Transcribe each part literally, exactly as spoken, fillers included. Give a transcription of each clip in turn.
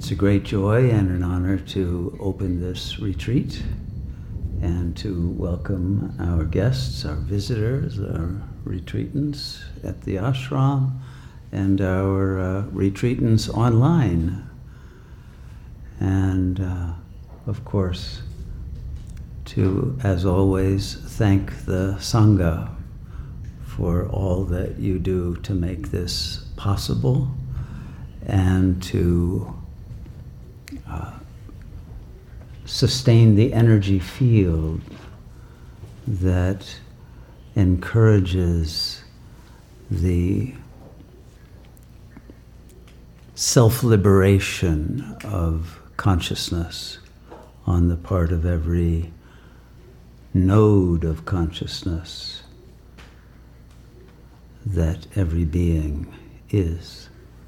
It's a great joy and an honor to open this retreat and to welcome our guests, our visitors, our retreatants at the ashram, and our uh, retreatants online. And uh, of course, to, as always, thank the Sangha for all that you do to make this possible, and to uh, sustain the energy field that encourages the self-liberation of consciousness on the part of every node of consciousness that every being is.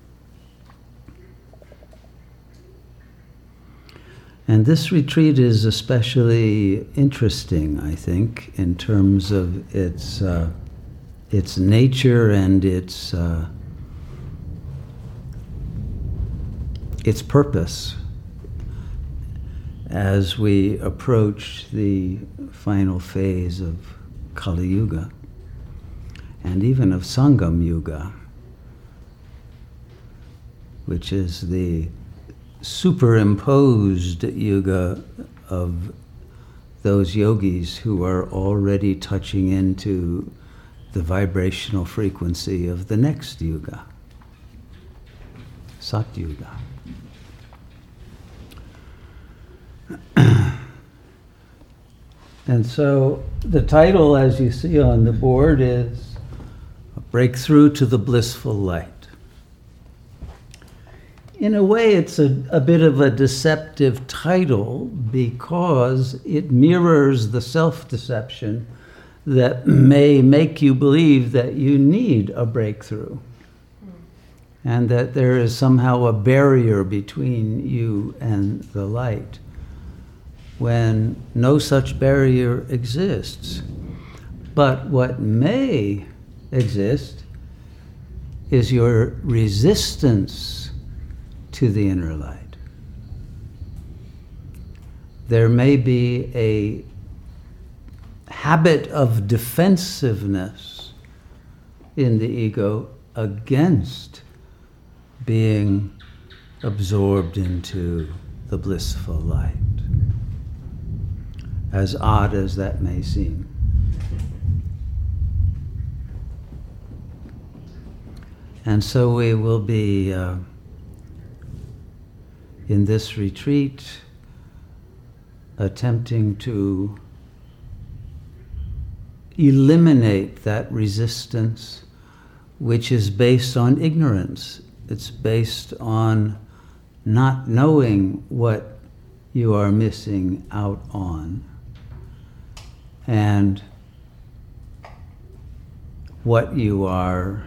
And this retreat is especially interesting, I think, in terms of its uh, its nature and its uh, its purpose as we approach the final phase of Kali Yuga and even of Sangam Yuga, which is the superimposed yuga of those yogis who are already touching into the vibrational frequency of the next yuga, Sat Yuga. And so the title, as you see on the board, is A Breakthrough to the Blissful Light. In a way, it's a, a bit of a deceptive title because it mirrors the self-deception that may make you believe that you need a breakthrough and that there is somehow a barrier between you and the light, when no such barrier exists. But what may exist is your resistance to the inner light. There may be a habit of defensiveness in the ego against being absorbed into the blissful light, as odd as that may seem. And so we will be uh, in this retreat attempting to eliminate that resistance, which is based on ignorance. It's based on not knowing what you are missing out on and what you are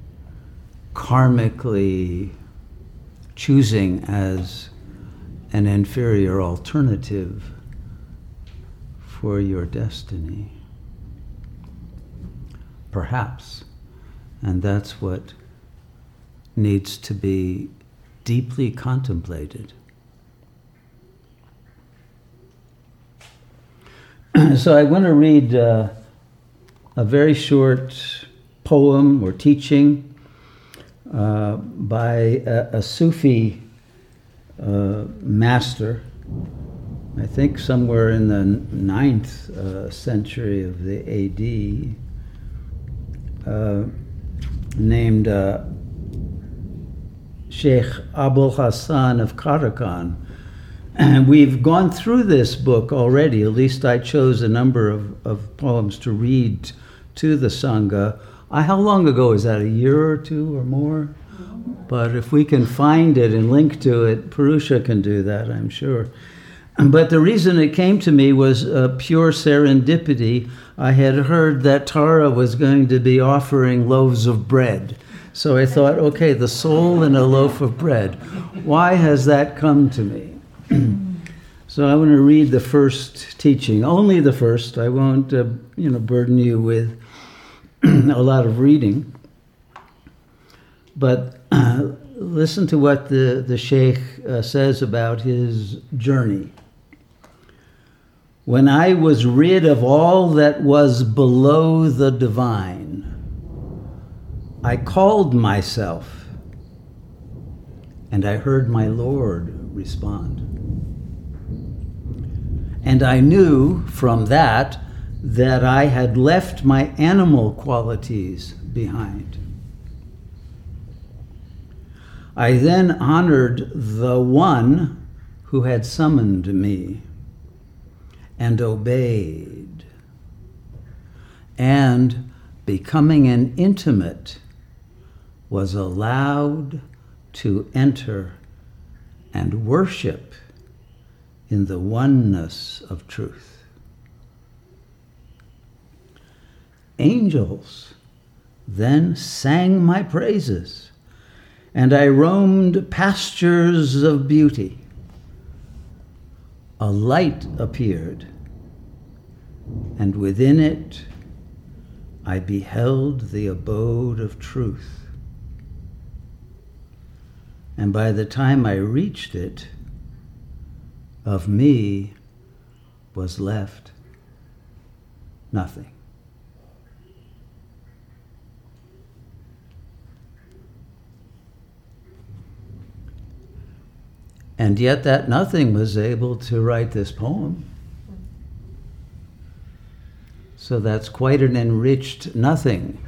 karmically choosing as an inferior alternative for your destiny. Perhaps. And that's what needs to be deeply contemplated. So I want to read uh, a very short poem or teaching uh, by a, a Sufi uh, master, I think somewhere in the ninth uh, century of the A D, uh, named uh, Sheikh Abul Hassan of Karakan. And we've gone through this book already. At least I chose a number of, of poems to read to the Sangha. I, how long ago is that? A year or two or more? But if we can find it and link to it, Purusha can do that, I'm sure. But the reason it came to me was uh, pure serendipity. I had heard that Tara was going to be offering loaves of bread. So I thought, okay, the soul and a loaf of bread. Why has that come to me? So I want to read the first teaching, only the first. I won't, uh, you know, burden you with a lot of reading. But uh, listen to what the, the Sheikh uh, says about his journey. When I was rid of all that was below the divine, I called myself, and I heard my Lord respond. And I knew from that that I had left my animal qualities behind. I then honored the one who had summoned me and obeyed, and becoming an intimate, was allowed to enter and worship in the oneness of truth. Angels then sang my praises, and I roamed pastures of beauty. A light appeared, and within it I beheld the abode of truth. And by the time I reached it, of me was left nothing. And yet that nothing was able to write this poem. So that's quite an enriched nothing.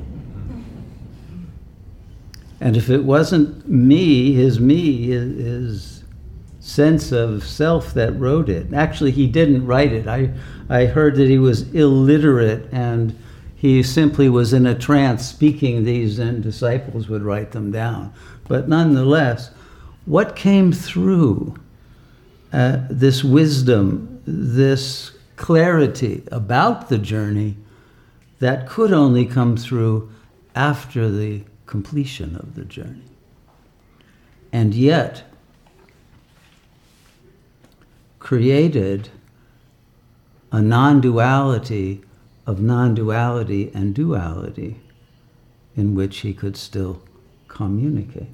And if it wasn't me, his me, his, his sense of self that wrote it, actually he didn't write it. I, I heard that he was illiterate and he simply was in a trance speaking these and disciples would write them down. But nonetheless, what came through uh, this wisdom, this clarity about the journey that could only come through after the completion of the journey. And yet created a non-duality of non-duality and duality in which he could still communicate.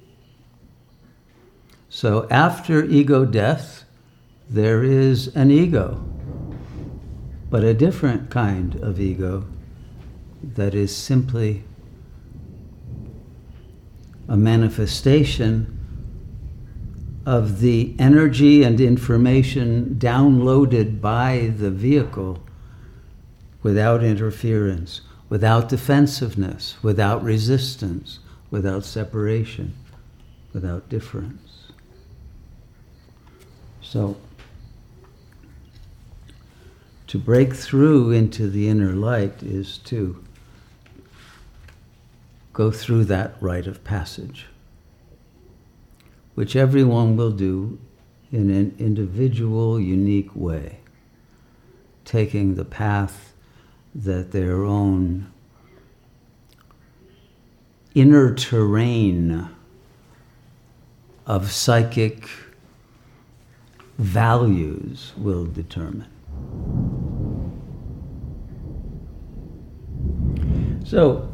So after ego death, there is an ego, but a different kind of ego that is simply a manifestation of the energy and information downloaded by the vehicle without interference, without defensiveness, without resistance, without separation, without difference. So, to break through into the inner light is to go through that rite of passage, which everyone will do in an individual, unique way, taking the path that their own inner terrain of psychic values will determine. So,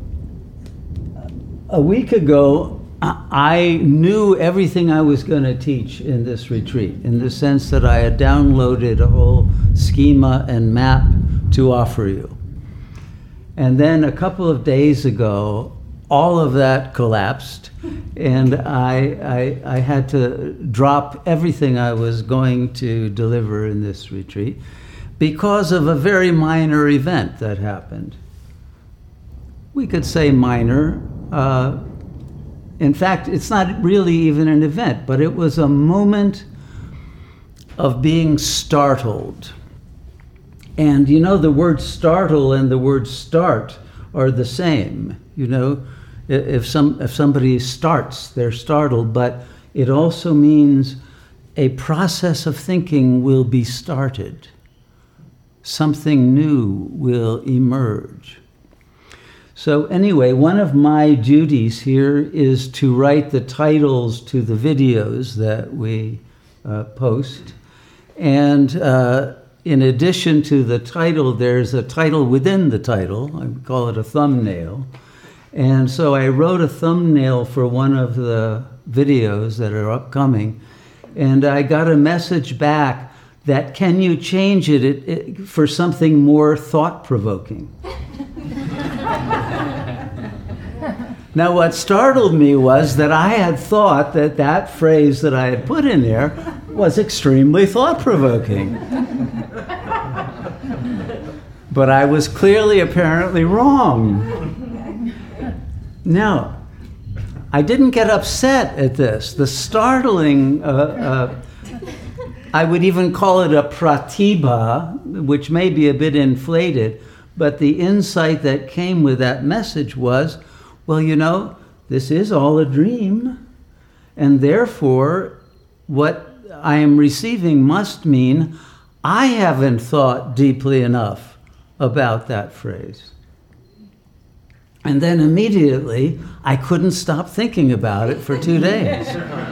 a week ago, I knew everything I was going to teach in this retreat, in the sense that I had downloaded a whole schema and map to offer you. And then a couple of days ago, all of that collapsed, and I, I, I had to drop everything I was going to deliver in this retreat because of a very minor event that happened. We could say minor. Uh, in fact, it's not really even an event, but it was a moment of being startled. And you know, the word startle and the word start are the same. You know, if some if somebody starts, they're startled, but it also means a process of thinking will be started. Something new will emerge. So anyway, one of my duties here is to write the titles to the videos that we uh, post. And uh, in addition to the title, there's a title within the title. I call it a thumbnail. And so I wrote a thumbnail for one of the videos that are upcoming, and I got a message back that, can you change it, it, it for something more thought-provoking? Now, what startled me was that I had thought that that phrase that I had put in there was extremely thought-provoking. But I was clearly, apparently wrong. Now, I didn't get upset at this. The startling, uh, uh, I would even call it a pratibha, which may be a bit inflated, but the insight that came with that message was, well, you know, this is all a dream, and therefore what I am receiving must mean I haven't thought deeply enough about that phrase. And then immediately, I couldn't stop thinking about it for two days.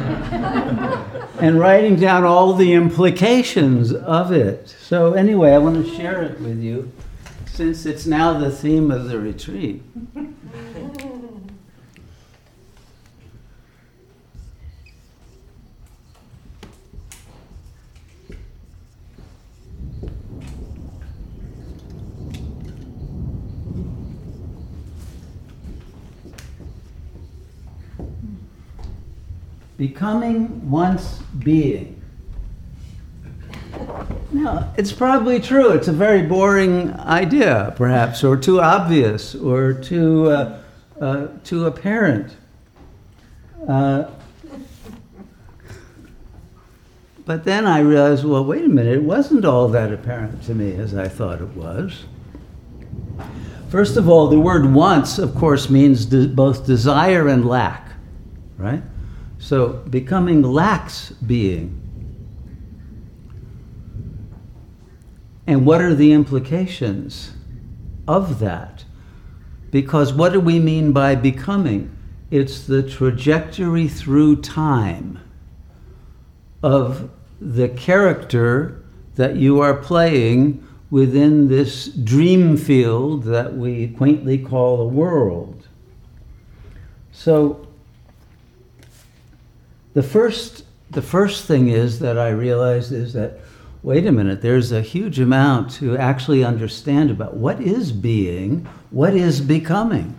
And writing down all the implications of it. So anyway, I want to share it with you, since it's now the theme of the retreat. Becoming once being. Now, it's probably true. It's a very boring idea, perhaps, or too obvious, or too uh, uh, too apparent. Uh, but then I realized, well, wait a minute, it wasn't all that apparent to me as I thought it was. First of all, the word once, of course, means de- both desire and lack, right? So becoming lacks being. And what are the implications of that? Because what do we mean by becoming? It's the trajectory through time of the character that you are playing within this dream field that we quaintly call a world. So The first, the first thing is that I realized is that, wait a minute, there's a huge amount to actually understand about what is being, what is becoming,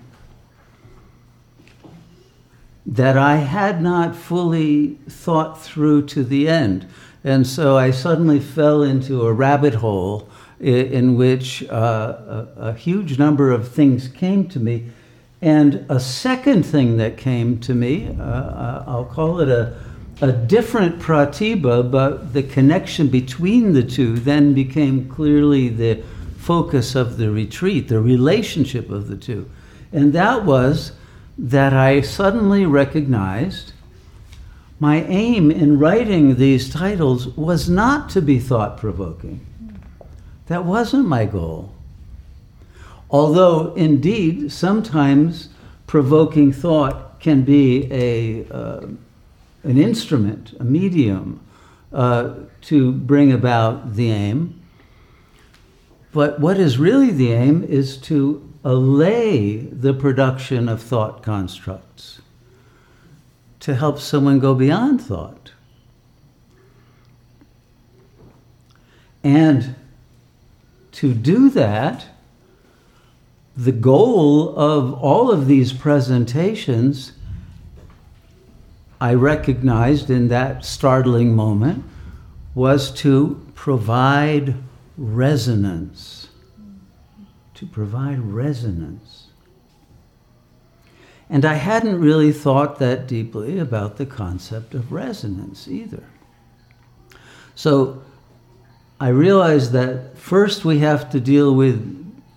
that I had not fully thought through to the end. And so I suddenly fell into a rabbit hole in, in which uh, a, a huge number of things came to me. And a second thing that came to me, uh, I'll call it a, a different pratibha, but the connection between the two then became clearly the focus of the retreat, the relationship of the two. And that was that I suddenly recognized my aim in writing these titles was not to be thought-provoking. That wasn't my goal. Although, indeed, sometimes provoking thought can be a, uh, an instrument, a medium, uh, to bring about the aim. But what is really the aim is to allay the production of thought constructs, to help someone go beyond thought. And to do that, the goal of all of these presentations, I recognized in that startling moment, was to provide resonance. To provide resonance. And I hadn't really thought that deeply about the concept of resonance either. So I realized that first we have to deal with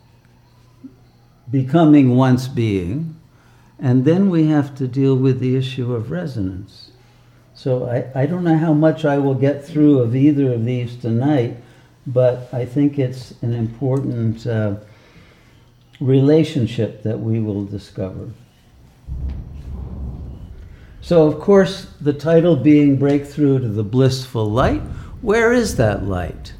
becoming once being, and then we have to deal with the issue of resonance. So I, I don't know how much I will get through of either of these tonight, but I think it's an important uh, relationship that we will discover. So of course, the title being Breakthrough to the Blissful Light, where is that light?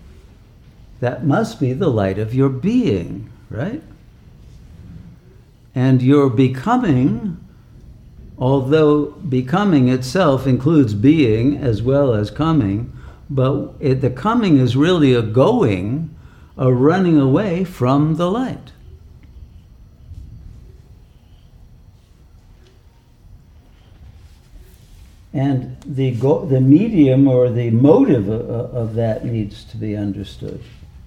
That must be the light of your being, right? And your becoming, although becoming itself includes being as well as coming, but it, the coming is really a going, a running away from the light. And the go, the medium or the motive of, of that needs to be understood.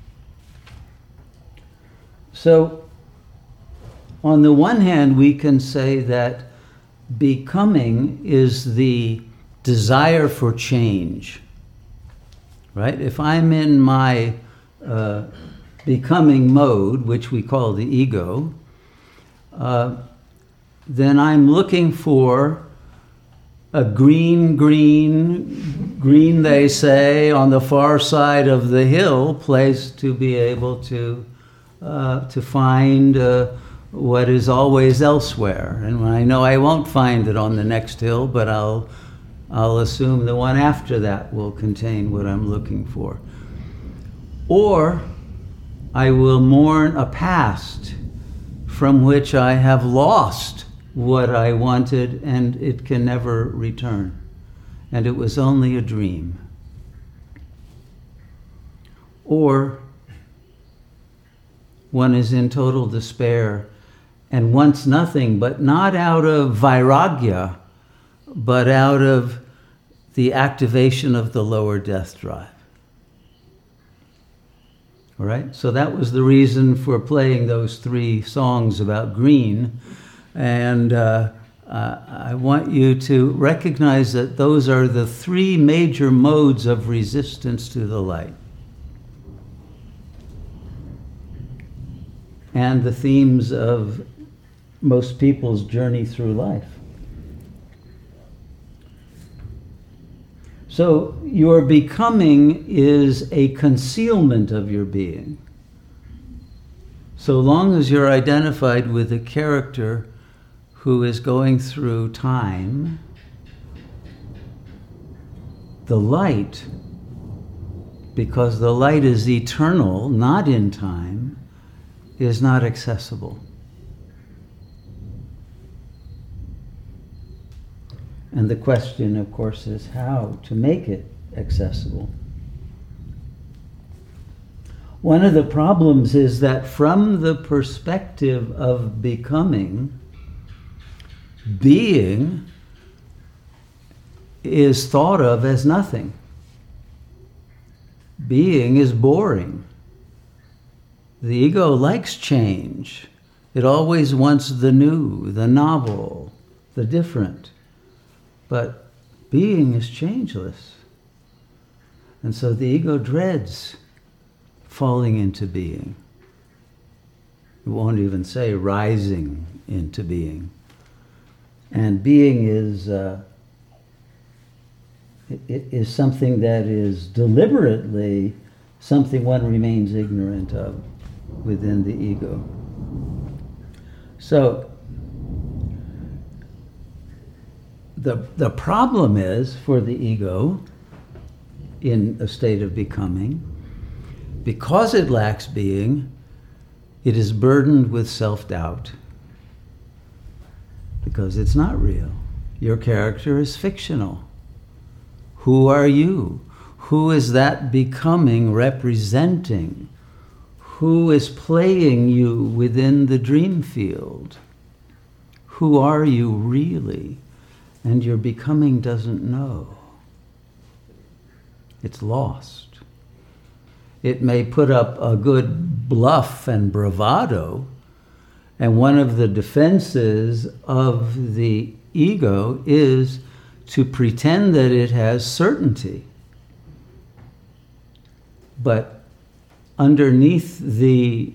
So, on the one hand, we can say that becoming is the desire for change, right? If I'm in my uh, becoming mode, which we call the ego, uh, then I'm looking for a green, green, green, they say, on the far side of the hill, place to be able to uh, to find uh, what is always elsewhere. And I know I won't find it on the next hill, but I'll I'll assume the one after that will contain what I'm looking for. Or I will mourn a past from which I have lost what I wanted, and it can never return. And it was only a dream. Or one is in total despair and wants nothing, but not out of vairagya, but out of the activation of the lower death drive. All right? So that was the reason for playing those three songs about green. And uh, uh, I want you to recognize that those are the three major modes of resistance to the light. And the themes of most people's journey through life. So your becoming is a concealment of your being. So long as you're identified with a character who is going through time, the light, because the light is eternal, not in time, is not accessible. And the question, of course, is how to make it accessible. One of the problems is that from the perspective of becoming, being is thought of as nothing. Being is boring. The ego likes change. It always wants the new, the novel, the different. But being is changeless. And so the ego dreads falling into being. It won't even say rising into being. And being is uh, it is something that is deliberately something one remains ignorant of within the ego. So the the problem is for the ego in a state of becoming, because it lacks being, it is burdened with self-doubt. Because it's not real. Your character is fictional. Who are you? Who is that becoming representing? Who is playing you within the dream field? Who are you really? And your becoming doesn't know. It's lost. It may put up a good bluff and bravado, and one of the defenses of the ego is to pretend that it has certainty. But underneath the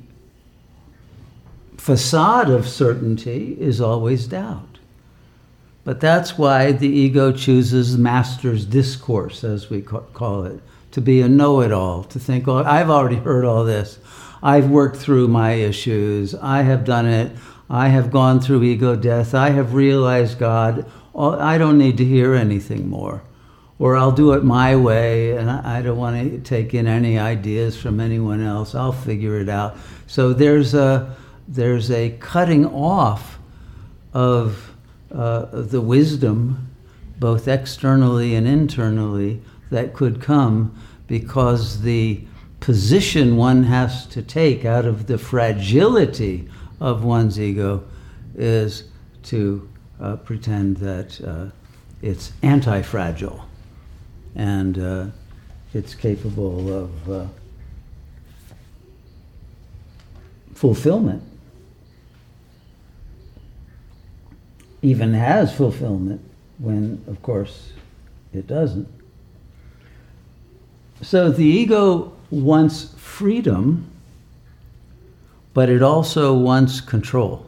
facade of certainty is always doubt. But that's why the ego chooses master's discourse, as we call it, to be a know-it-all, to think, oh, I've already heard all this. I've worked through my issues. I have done it. I have gone through ego death. I have realized God. I don't need to hear anything more. Or I'll do it my way, and I don't want to take in any ideas from anyone else. I'll figure it out. So there's a there's a cutting off of uh, the wisdom, both externally and internally, that could come because the position one has to take out of the fragility of one's ego is to uh, pretend that uh, it's anti-fragile and uh, it's capable of uh, fulfillment. Even has fulfillment when, of course, it doesn't. So the ego wants freedom, but it also wants control.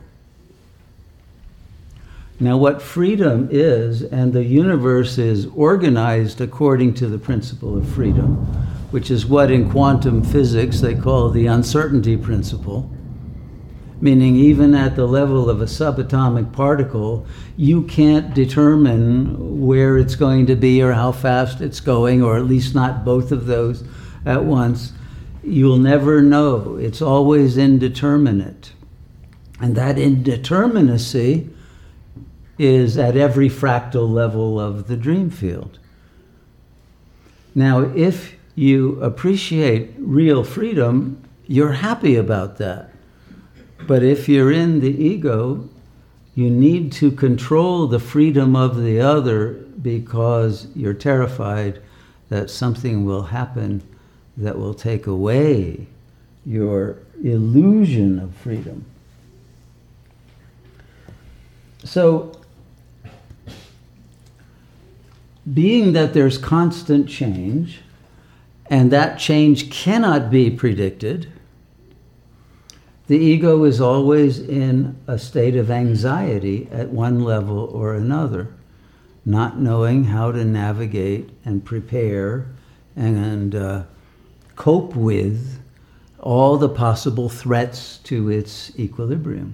Now, what freedom is, and the universe is organized according to the principle of freedom, which is what in quantum physics they call the uncertainty principle, meaning even at the level of a subatomic particle, you can't determine where it's going to be or how fast it's going, or at least not both of those at once. You'll never know. It's always indeterminate. And that indeterminacy is at every fractal level of the dream field. Now, if you appreciate real freedom, you're happy about that. But if you're in the ego, you need to control the freedom of the other because you're terrified that something will happen that will take away your illusion of freedom. So, being that there's constant change, and that change cannot be predicted, the ego is always in a state of anxiety at one level or another, not knowing how to navigate and prepare and uh, cope with all the possible threats to its equilibrium.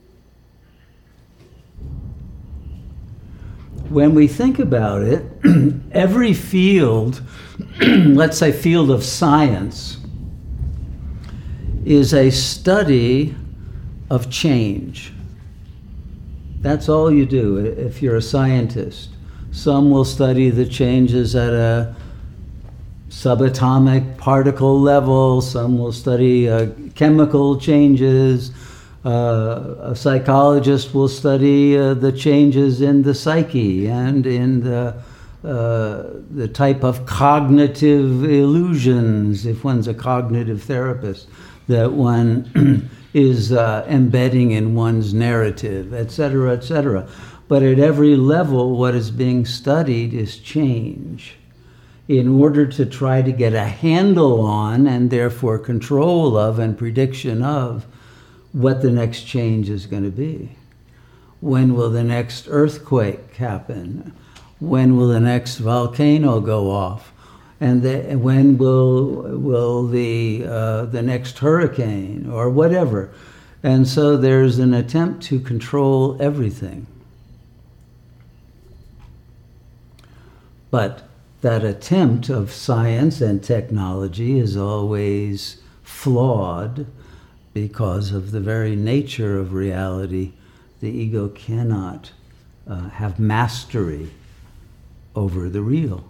When we think about it, every field, let's say field of science, is a study of change. That's all you do if you're a scientist. Some will study the changes at a subatomic particle level, some will study uh, chemical changes, uh, a psychologist will study uh, the changes in the psyche and in the uh, the type of cognitive illusions, if one's a cognitive therapist, that one is uh, embedding in one's narrative, et cetera, et cetera. But at every level, what is being studied is change in order to try to get a handle on, and therefore control of and prediction of, what the next change is going to be. When will the next earthquake happen? When will the next volcano go off? And the, when will will the uh, the next hurricane or whatever? And so there's an attempt to control everything. But that attempt of science and technology is always flawed because of the very nature of reality. The ego cannot uh, have mastery over the real.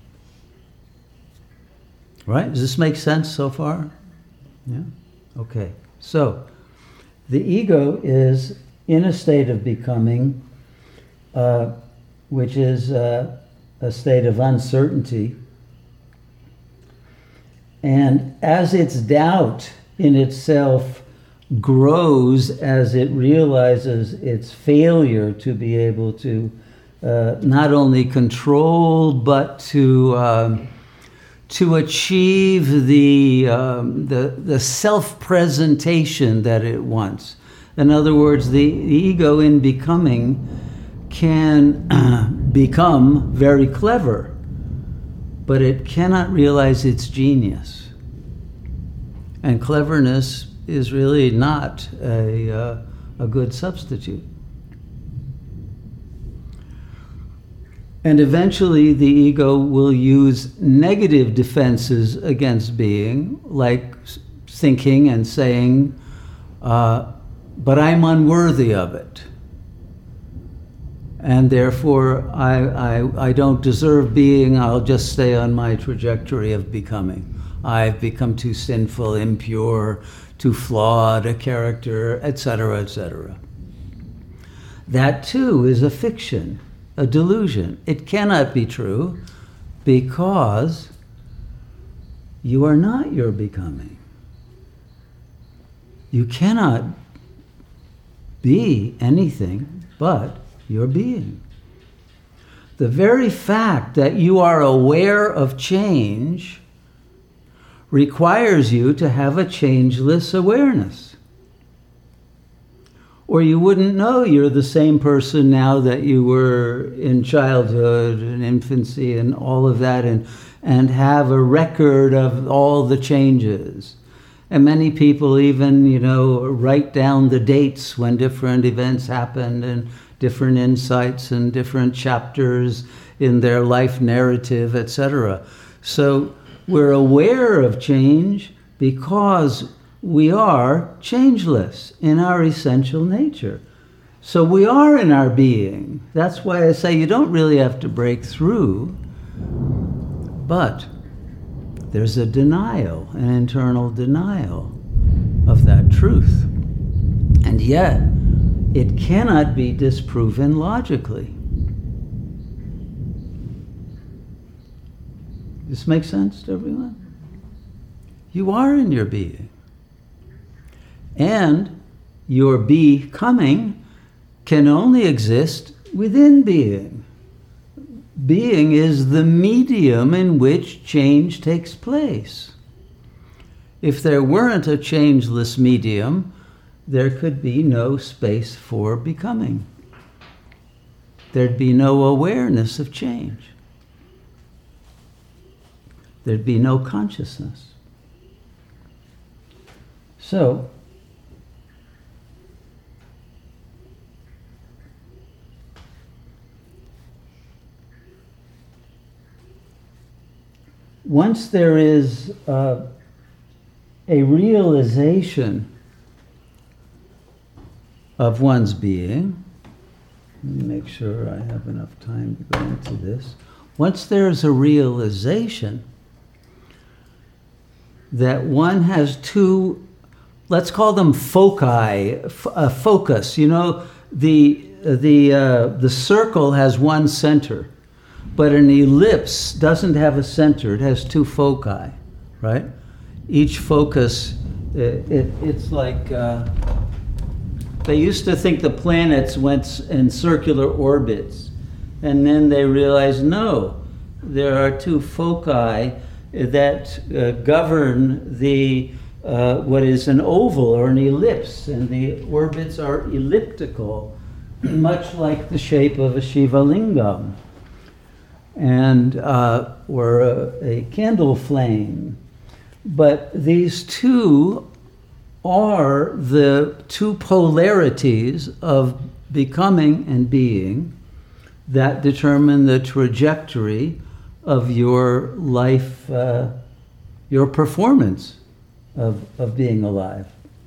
Right? Does this make sense so far? Yeah? Okay. So, the ego is in a state of becoming, uh, which is uh, a state of uncertainty. And as its doubt in itself grows, as it realizes its failure to be able to uh, not only control, but to um, to achieve the, um, the, the self-presentation that it wants. In other words, the, the ego in becoming can uh, become very clever, but it cannot realize its genius. And cleverness is really not a, uh, a good substitute. And eventually the ego will use negative defenses against being, like thinking and saying, uh, but I'm unworthy of it. And therefore, I, I, I don't deserve being. I'll just stay on my trajectory of becoming. I've become too sinful, impure, too flawed a character, et cetera, et cetera. That too is a fiction, a delusion. It cannot be true because you are not your becoming. You cannot be anything but your being. The very fact that you are aware of change requires you to have a changeless awareness. Or you wouldn't know you're the same person now that you were in childhood and infancy and all of that, and, and have a record of all the changes. And many people even, you know, write down the dates when different events happened and different insights and different chapters in their life narrative, et cetera. So we're aware of change because we are changeless in our essential nature. So we are in our being. That's why I say you don't really have to break through, but there's a denial, an internal denial of that truth. And yet, it cannot be disproven logically. This makes sense to everyone? You are in your being. And your becoming can only exist within being. Being is the medium in which change takes place. If there weren't a changeless medium, there could be no space for becoming. There'd be no awareness of change. There'd be no consciousness. So, once there is uh, a realization of one's being, let me make sure I have enough time to go into this. Once there's a realization that one has two, let's call them foci, f- a focus. You know, the the uh, the circle has one center, but an ellipse doesn't have a center. It has two foci, right? Each focus, it, it, it's like, uh, they used to think the planets went in circular orbits, and then they realized, no, there are two foci that uh, govern the uh, what is an oval or an ellipse, and the orbits are elliptical, much like the shape of a Shiva lingam, and uh, or a, a candle flame. But these two are the two polarities of becoming and being that determine the trajectory of your life, uh, your performance of, of being alive,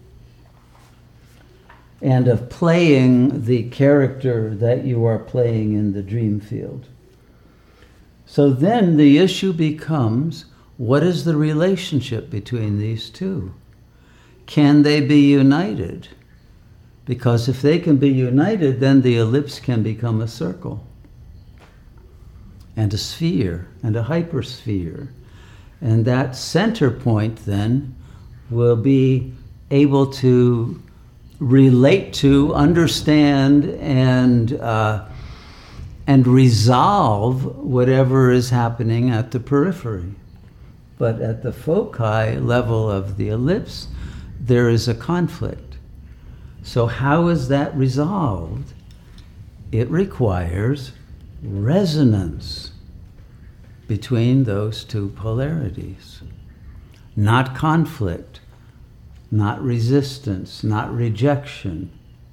and of playing the character that you are playing in the dream field. So then the issue becomes, what is the relationship between these two? Can they be united? Because if they can be united, then the ellipse can become a circle, and a sphere, and a hypersphere. And that center point then will be able to relate to, understand, and uh, and resolve whatever is happening at the periphery. But at the foci level of the ellipse, there is a conflict. So how is that resolved? It requires resonance between those two polarities. Not conflict, not resistance, not rejection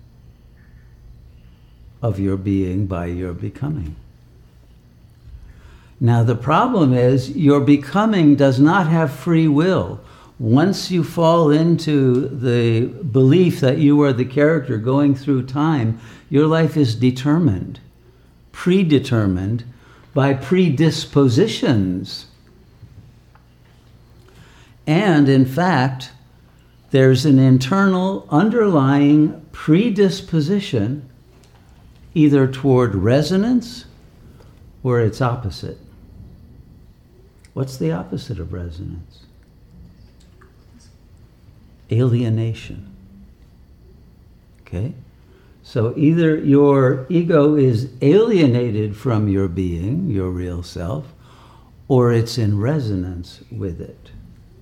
of your being by your becoming. Now the problem is your becoming does not have free will. Once you fall into the belief that you are the character going through time, your life is determined, predetermined by predispositions. And in fact, there's an internal underlying predisposition either toward resonance or its opposite. What's the opposite of resonance? Alienation. Okay? So either your ego is alienated from your being, your real self, or it's in resonance with it.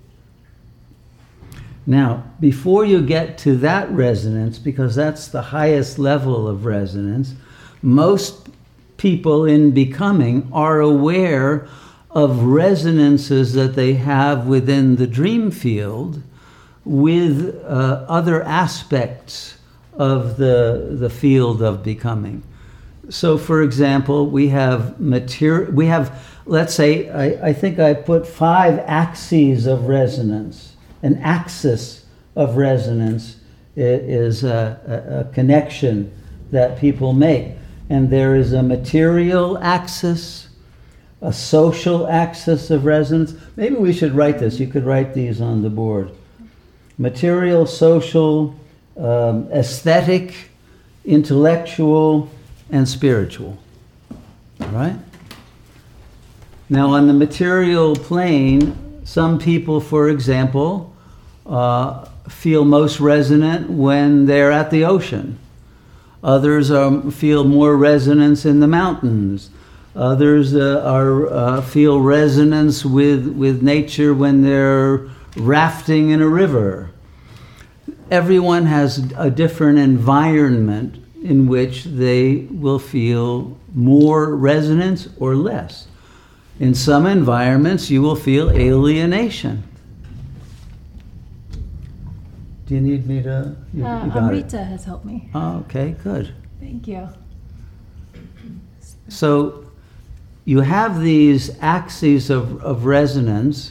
Now, before you get to that resonance, because that's the highest level of resonance, most people in becoming are aware of resonances that they have within the dream field with uh, other aspects of the, the field of becoming. So, for example, we have material, we have, let's say, I, I think I put five axes of resonance. An axis of resonance is a, a, a connection that people make. And there is a material axis, a social axis of resonance. Maybe we should write this. You could write these on the board. Material, social, um, aesthetic, intellectual, and spiritual. All right? Now, on the material plane, some people, for example, uh, feel most resonant when they're at the ocean. Others um, feel more resonance in the mountains. Others uh, are uh, feel resonance with, with nature when they're rafting in a river. Everyone has a different environment in which they will feel more resonance or less. In some environments, you will feel alienation. Do you need me to? You, uh, you got Amrita it. has helped me. Oh, okay, good. Thank you. So you have these axes of, of resonance,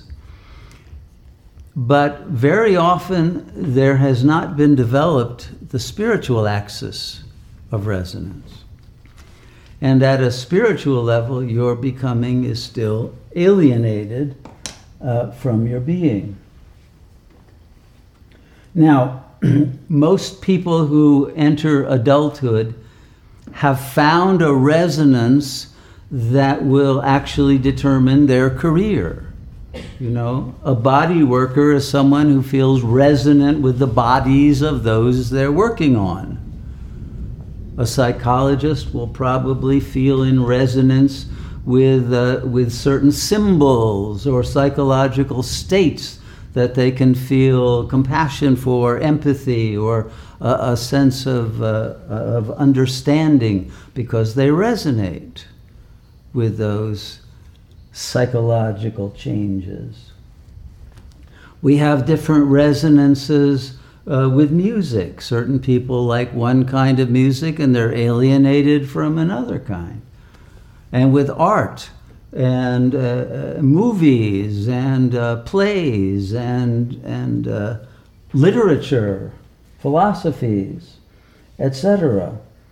but very often there has not been developed the spiritual axis of resonance. And at a spiritual level, your becoming is still alienated uh, from your being. Now, most people who enter adulthood have found a resonance that will actually determine their career. You know, a body worker is someone who feels resonant with the bodies of those they're working on. A psychologist will probably feel in resonance with, uh, with certain symbols or psychological states that they can feel compassion for, empathy, or a, a sense of, uh, of understanding because they resonate with those psychological changes. We have different resonances Uh, with music. Certain people like one kind of music and they're alienated from another kind. And with art and uh, uh, movies and uh, plays and, and uh, literature, philosophies, et cetera.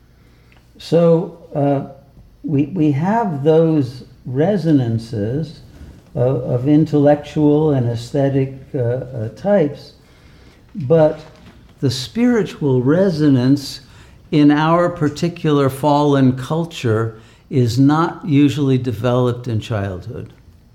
So uh, we, we have those resonances of, of intellectual and aesthetic uh, uh, types. But the spiritual resonance in our particular fallen culture is not usually developed in childhood.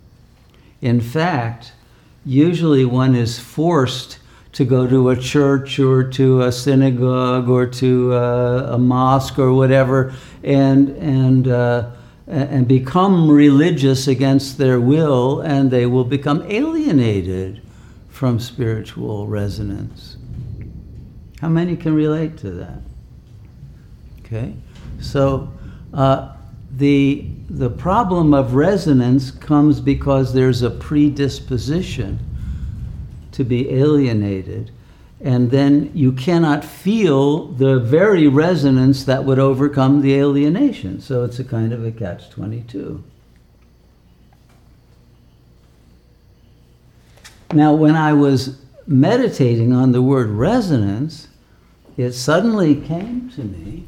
In fact, usually one is forced to go to a church or to a synagogue or to a, a mosque or whatever and, and, uh, and become religious against their will, and they will become alienated from spiritual resonance. How many can relate to that? Okay, so uh, the the problem of resonance comes because there's a predisposition to be alienated, and then you cannot feel the very resonance that would overcome the alienation. So it's a kind of a catch twenty-two. Now, when I was meditating on the word resonance, it suddenly came to me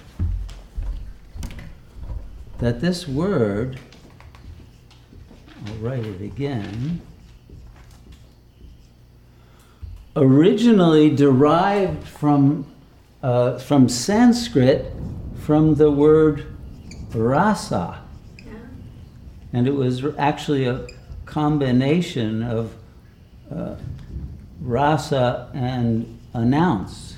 that this word, I'll write it again, originally derived from, uh, from Sanskrit, from the word rasa. Yeah. And it was actually a combination of uh, rasa and announce,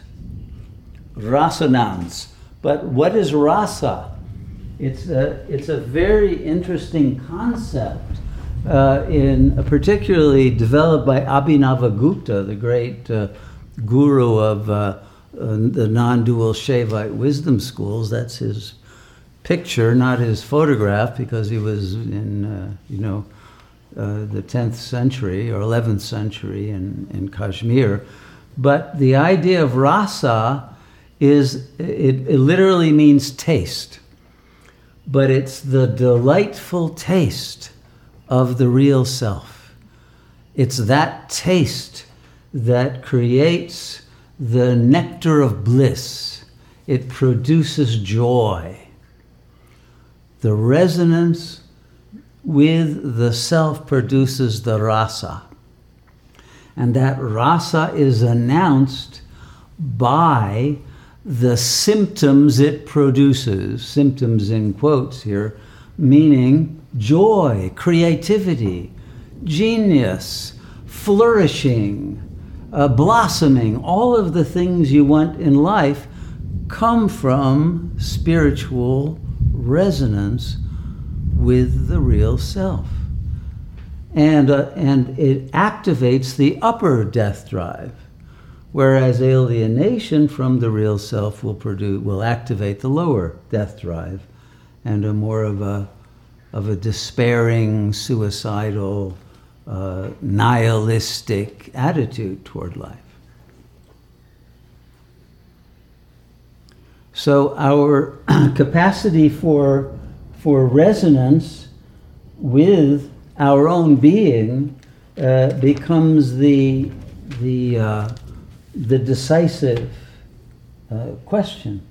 rasonance. But what is rasa? It's a, it's a very interesting concept, uh, in uh, particularly developed by Abhinavagupta, the great uh, guru of uh, uh, the non-dual Shaivite wisdom schools. That's his picture, not his photograph, because he was in, uh, you know, uh, the tenth century or eleventh century in, in Kashmir. But the idea of rasa is, it, it literally means taste. But it's the delightful taste of the real self. It's that taste that creates the nectar of bliss. It produces joy. The resonance with the self produces the rasa. And that rasa is announced by the symptoms it produces, symptoms in quotes here, meaning joy, creativity, genius, flourishing, uh, blossoming. All of the things you want in life come from spiritual resonance with the real self. And, uh, and it activates the upper death drive, whereas alienation from the real self will produce, will activate the lower death drive and a more of a, of a despairing, suicidal, uh, nihilistic attitude toward life. So our capacity for, for resonance with our own being uh, becomes the, the, uh, the decisive uh, question.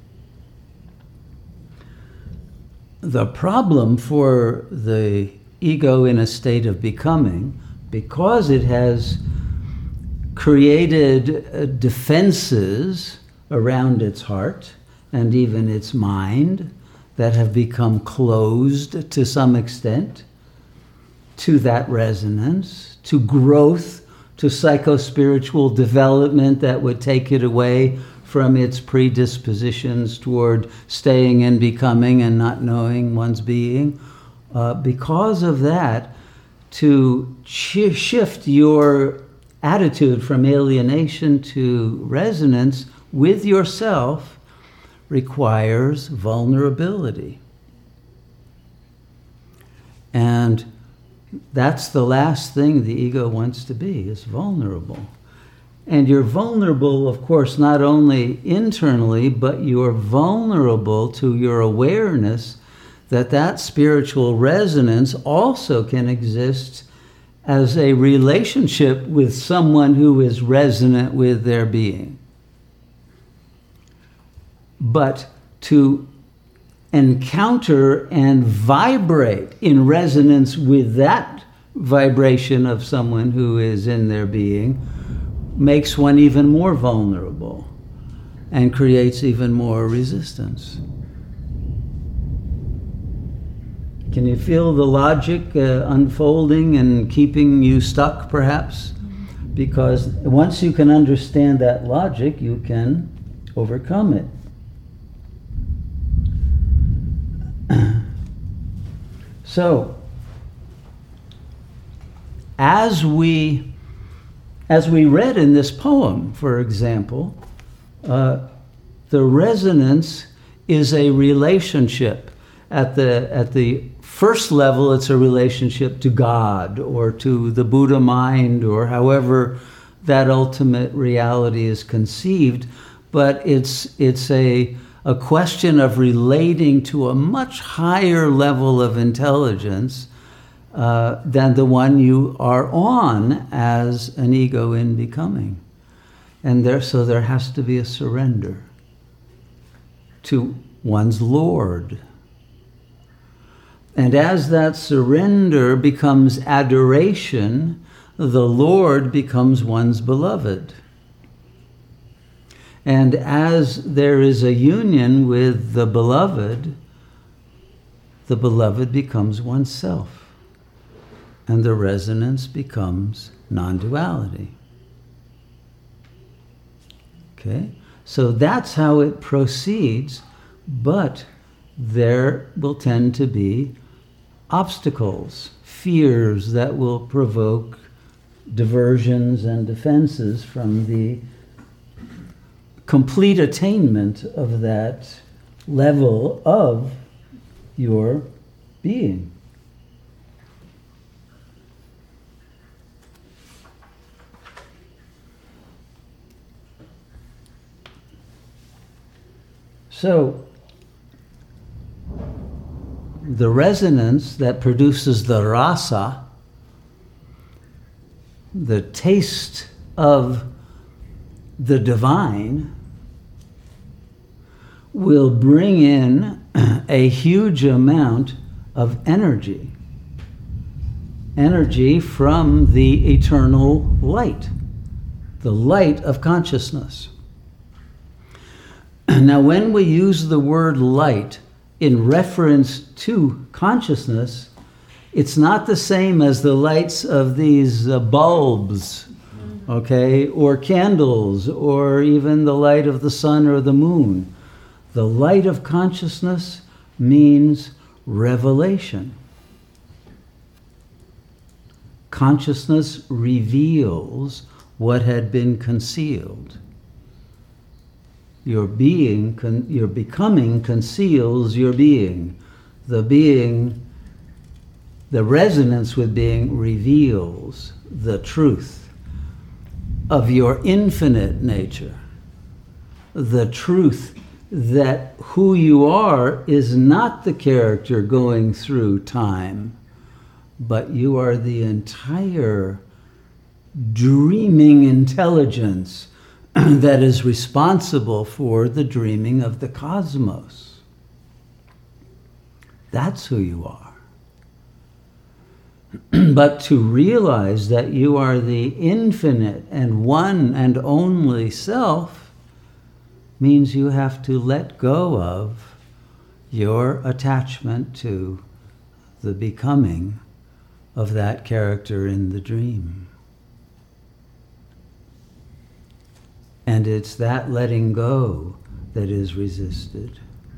The problem for the ego in a state of becoming, because it has created uh, defenses around its heart and even its mind that have become closed to some extent to that resonance, to growth, to psycho-spiritual development that would take it away from its predispositions toward staying and becoming and not knowing one's being. Uh, because of that, to sh- shift your attitude from alienation to resonance with yourself requires vulnerability. And that's the last thing the ego wants to be, is vulnerable. And you're vulnerable, of course, not only internally, but you're vulnerable to your awareness that that spiritual resonance also can exist as a relationship with someone who is resonant with their being. But to encounter and vibrate in resonance with that vibration of someone who is in their being makes one even more vulnerable and creates even more resistance. Can you feel the logic uh, unfolding and keeping you stuck, perhaps? Because once you can understand that logic, you can overcome it. So, as we, as we read in this poem, for example, uh, the resonance is a relationship. At the, at the first level, it's a relationship to God or to the Buddha mind or however that ultimate reality is conceived. But it's, it's a, a question of relating to a much higher level of intelligence uh, than the one you are on as an ego in becoming. And there, so there has to be a surrender to one's Lord. And as that surrender becomes adoration, the Lord becomes one's beloved. And as there is a union with the beloved, the beloved becomes oneself. And the resonance becomes non-duality. Okay? So that's how it proceeds, but there will tend to be obstacles, fears that will provoke diversions and defenses from the complete attainment of that level of your being. So, the resonance that produces the rasa, the taste of the divine, will bring in a huge amount of energy. Energy from the eternal light, the light of consciousness. Now, when we use the word light in reference to consciousness, it's not the same as the lights of these uh, bulbs, okay, or candles, or even the light of the sun or the moon. The light of consciousness means revelation. Consciousness reveals what had been concealed. Your being, con- your becoming conceals your being. The being, the resonance with being reveals the truth of your infinite nature. The truth that who you are is not the character going through time, but you are the entire dreaming intelligence that is responsible for the dreaming of the cosmos. That's who you are. But to realize that you are the infinite and one and only self means you have to let go of your attachment to the becoming of that character in the dream. And it's that letting go that is resisted.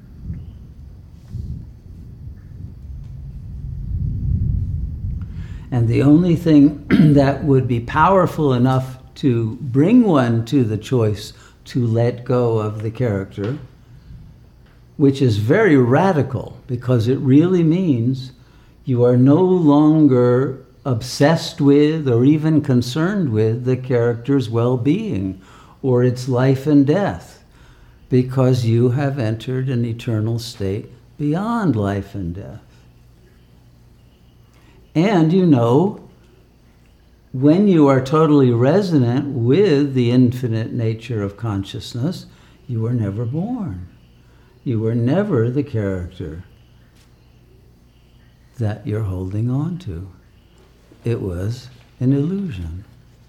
And the only thing that would be powerful enough to bring one to the choice to let go of the character, which is very radical, because it really means you are no longer obsessed with or even concerned with the character's well-being or its life and death, because you have entered an eternal state beyond life and death. And you know, when you are totally resonant with the infinite nature of consciousness, you were never born. You were never the character that you're holding on to. It was an illusion.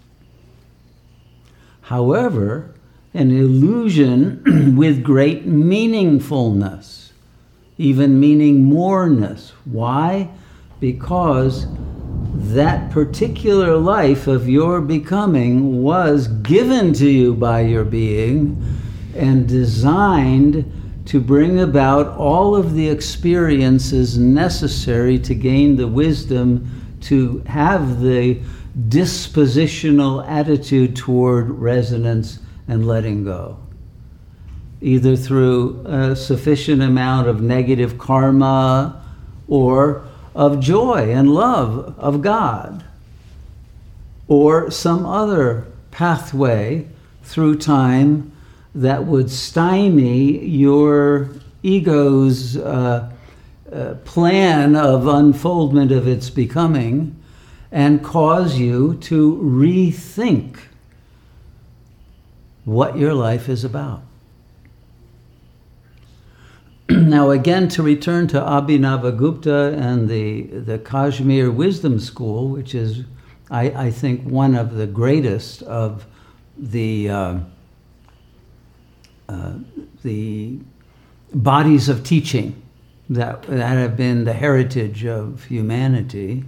However, an illusion with great meaningfulness, even meaning moreness. Why? Because that particular life of your becoming was given to you by your being and designed to bring about all of the experiences necessary to gain the wisdom to have the dispositional attitude toward resonance and letting go, either through a sufficient amount of negative karma or of joy and love of God, or some other pathway through time that would stymie your ego's uh, uh, plan of unfoldment of its becoming and cause you to rethink what your life is about. Now again, to return to Abhinavagupta and the, the Kashmir Wisdom School, which is, I, I think, one of the greatest of the, uh, uh, the bodies of teaching that, that have been the heritage of humanity,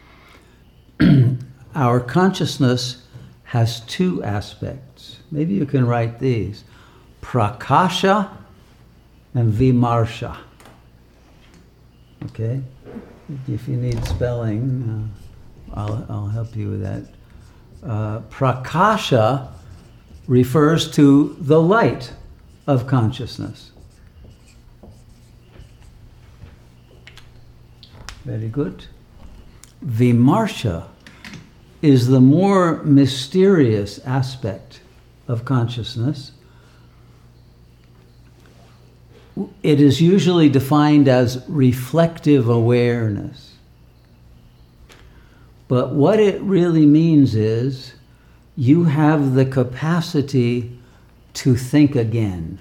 our consciousness has two aspects. Maybe you can write these: prakasha and vimarsha. Okay? If you need spelling, uh, I'll, I'll help you with that. Uh, prakasha refers to the light of consciousness. Very good. Vimarsha is the more mysterious aspect of consciousness. It is usually defined as reflective awareness. But what it really means is you have the capacity to think again.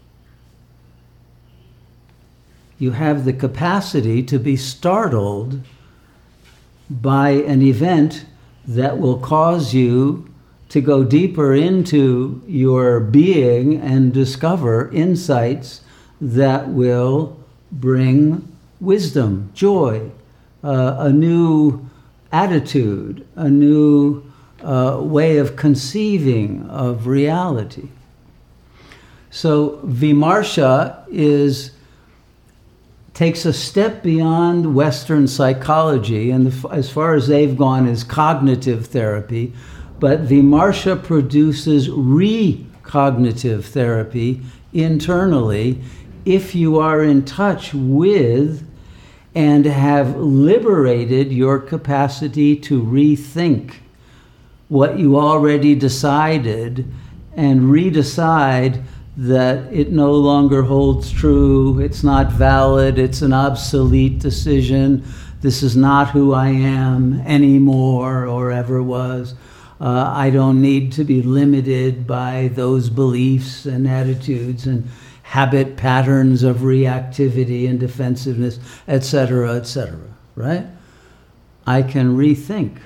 You have the capacity to be startled by an event that will cause you to go deeper into your being and discover insights that will bring wisdom, joy, uh, a new attitude, a new uh, way of conceiving of reality. So vimarsha is takes a step beyond Western psychology, and the, as far as they've gone is cognitive therapy, but vimarsha produces recognitive therapy internally if you are in touch with and have liberated your capacity to rethink what you already decided and redecide that it no longer holds true, it's not valid, it's an obsolete decision, this is not who I am anymore or ever was. Uh, I don't need to be limited by those beliefs and attitudes and habit patterns of reactivity and defensiveness, et cetera, et cetera, right? I can rethink.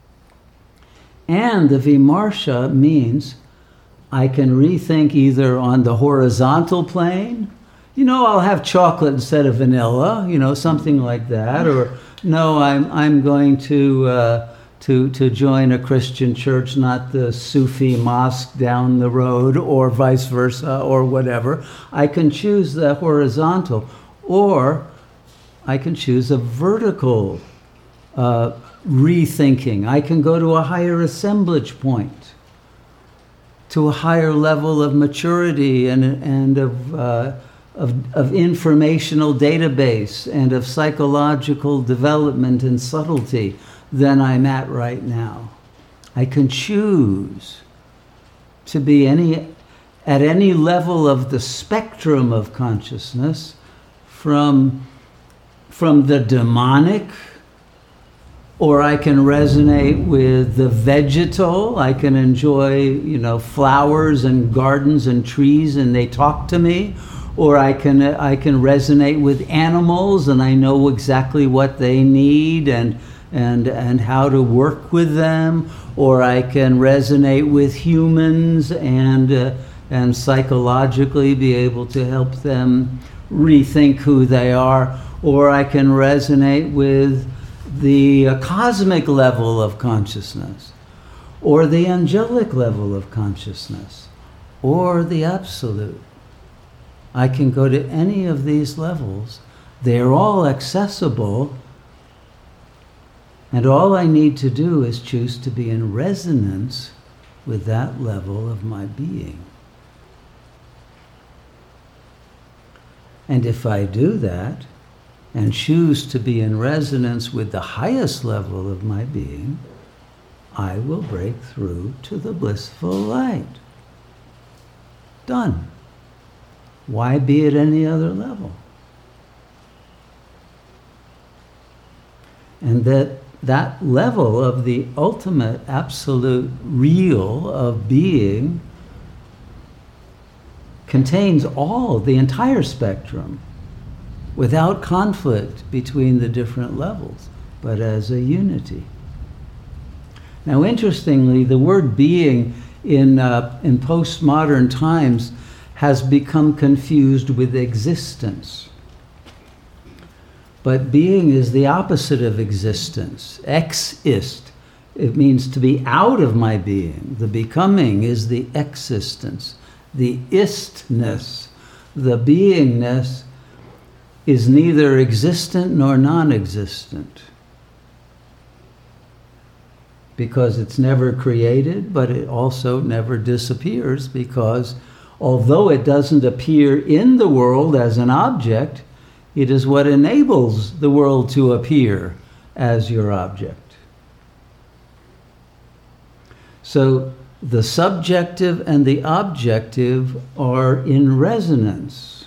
And the vimarsha means I can rethink either on the horizontal plane, you know, I'll have chocolate instead of vanilla, you know, something like that, or no, I'm I'm going to uh, to to join a Christian church, not the Sufi mosque down the road, or vice versa, or whatever. I can choose the horizontal, or I can choose a vertical uh, rethinking. I can go to a higher assemblage point, to a higher level of maturity and, and of, uh, of, of informational database and of psychological development and subtlety than I'm at right now. I can choose to be any, at any level of the spectrum of consciousness, from, from the demonic, or I can resonate with the vegetal. I can enjoy, you know, flowers and gardens and trees, and they talk to me. Or I can I can resonate with animals, and I know exactly what they need and and and how to work with them. Or I can resonate with humans and uh, and psychologically be able to help them rethink who they are. Or I can resonate with the uh, cosmic level of consciousness, or the angelic level of consciousness, or the absolute. I can go to any of these levels. They're all accessible, and all I need to do is choose to be in resonance with that level of my being. And if I do that, and choose to be in resonance with the highest level of my being, I will break through to the blissful light. Done. Why be at any other level? And that that level of the ultimate absolute real of being contains all, the entire spectrum, without conflict between the different levels, but as a unity. Now, interestingly, the word being in, uh, in postmodern times has become confused with existence. But being is the opposite of existence. Ex-ist. It means to be out of my being. The becoming is the existence. The istness, the beingness, is neither existent nor non-existent. Because it's never created, but it also never disappears, because although it doesn't appear in the world as an object, it is what enables the world to appear as your object. So the subjective and the objective are in resonance.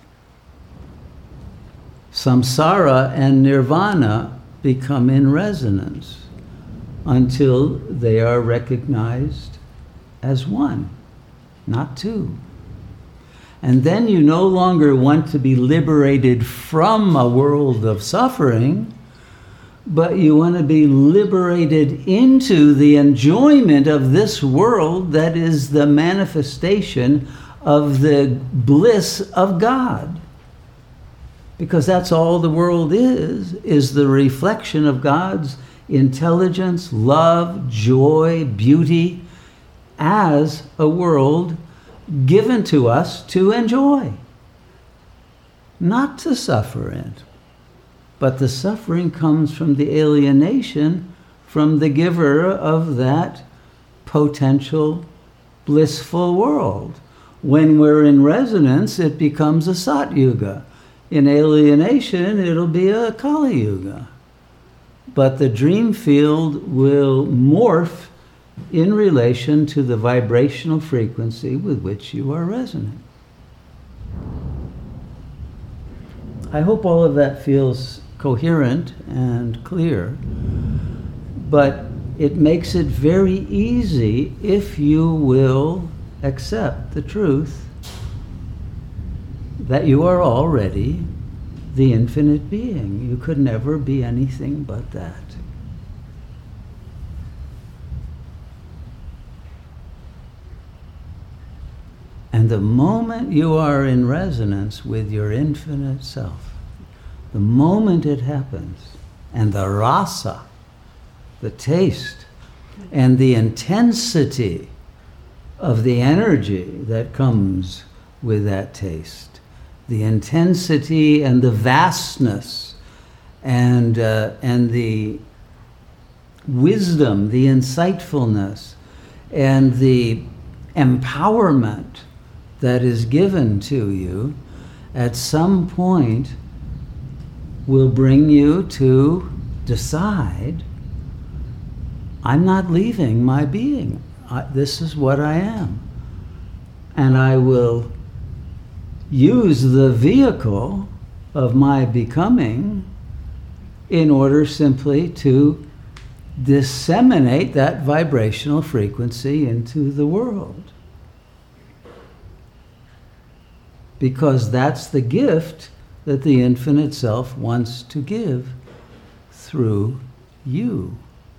Samsara and nirvana become in resonance until they are recognized as one, not two. And then you no longer want to be liberated from a world of suffering, but you want to be liberated into the enjoyment of this world that is the manifestation of the bliss of God. Because that's all the world is, is the reflection of God's intelligence, love, joy, beauty, as a world given to us to enjoy, not to suffer in. But the suffering comes from the alienation from the giver of that potential blissful world. When we're in resonance, it becomes a Satyuga. In alienation, it'll be a Kali Yuga. But the dream field will morph in relation to the vibrational frequency with which you are resonant. I hope all of that feels coherent and clear, but it makes it very easy if you will accept the truth that you are already the infinite being. You could never be anything but that. And the moment you are in resonance with your infinite self, the moment it happens, and the rasa, the taste, and the intensity of the energy that comes with that taste, the intensity and the vastness and, uh, and the wisdom, the insightfulness, and the empowerment that is given to you, at some point will bring you to decide, I'm not leaving my being. I, this is what I am. And I will use the vehicle of my becoming in order simply to disseminate that vibrational frequency into the world. Because that's the gift that the infinite self wants to give through you.